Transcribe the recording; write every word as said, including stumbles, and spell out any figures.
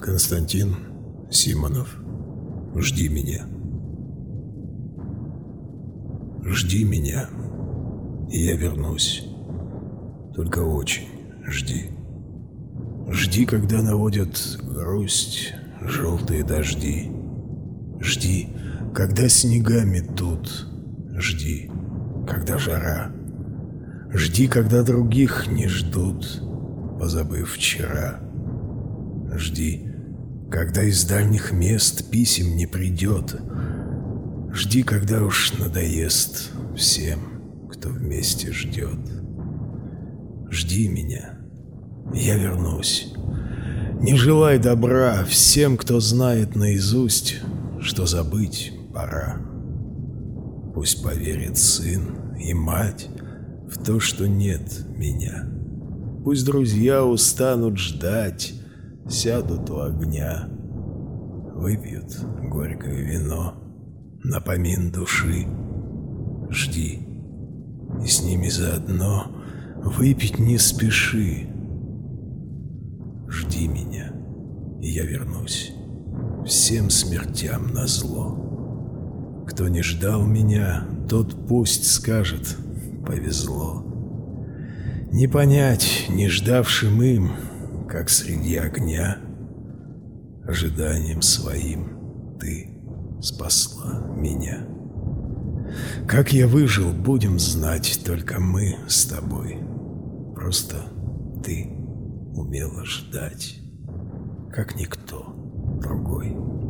Константин Симонов. Жди меня. Жди меня, и я вернусь. Только очень жди. Жди, когда наводят грусть желтые дожди. Жди, когда снега метут. Жди, когда жара. Жди, когда других не ждут, позабыв вчера. Жди, когда из дальних мест писем не придет. Жди, когда уж надоест всем, кто вместе ждет. Жди меня, я вернусь. Не желай добра всем, кто знает наизусть, что забыть пора. Пусть поверит сын и мать в то, что нет меня. Пусть друзья устанут ждать, сядут у огня, выпьют горькое вино, напомин души. Жди, и с ними заодно выпить не спеши. Жди меня, и я вернусь, всем смертям назло. Кто не ждал меня, тот пусть скажет: повезло. Не понять не ждавшим им, как среди огня, ожиданием своим ты спасла меня. Как я выжил, будем знать только мы с тобой. Просто ты умела ждать, как никто другой.